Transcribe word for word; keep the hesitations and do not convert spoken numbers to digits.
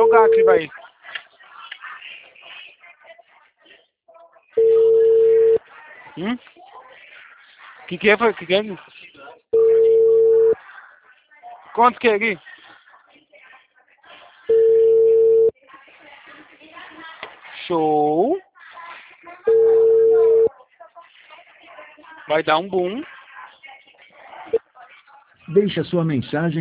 lugar aqui, vai. Hum? Que que é, foi? Que que é? Quanto que é aqui? Show. Vai dar um boom. Deixe a sua mensagem